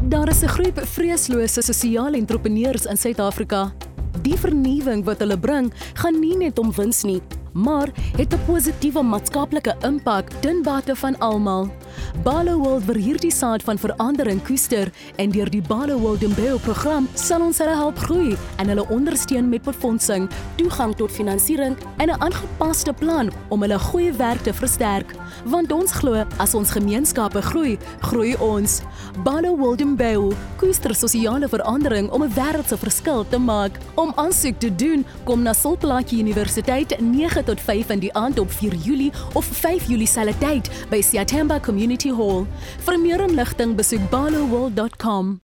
Daar is 'n groep vreeslose sosiale entrepreneurs in Suid-Afrika. Die vernuwing wat hulle bring, gaan nie net om wins nie, maar het 'n positiewe maatskaplike impak ten bate van almal. Barloworld wil hierdie saad van verandering koester en deur die Barloworld Mbeu program sal ons hulle help groei en hulle ondersteun met befondsing, toegang tot finansiering en 'n aangepaste plan om hulle goeie werk te versterk. Want ons glo, as ons gemeenskappe groei, groei ons. Barloworld Mbeu koester sosiale verandering om 'n wêreld se verskil te maak. Om aansoek te doen, kom na Sulplaatjie Universiteit 9 tot 5 in die aand op 4 Julie of 5 Julie selfde tyd by Siathemba Community Hall. Vir meer inligting besoek barloworld.com.